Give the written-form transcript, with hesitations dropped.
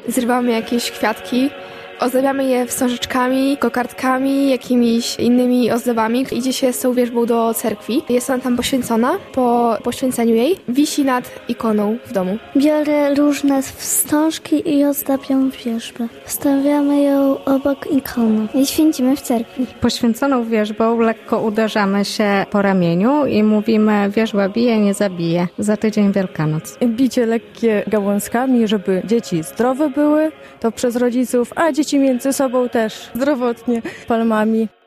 zrywamy jakieś kwiatki, ozdabiamy je wstążeczkami, kokardkami, jakimiś innymi ozdobami. Idzie się z tą wierzbą do cerkwi. Jest ona tam poświęcona. Po poświęceniu jej wisi nad ikoną w domu. Biorę różne wstążki i ozdabiam wierzbę. Wstawiamy ją obok ikony i święcimy w cerkwi. Poświęconą wierzbą lekko uderzamy się po ramieniu i mówimy: wierzba bije, nie zabije. Za tydzień Wielkanoc. Bicie lekkie gałązkami, żeby dzieci zdrowe były, to przez rodziców, a dzieci między sobą też zdrowotnie palmami.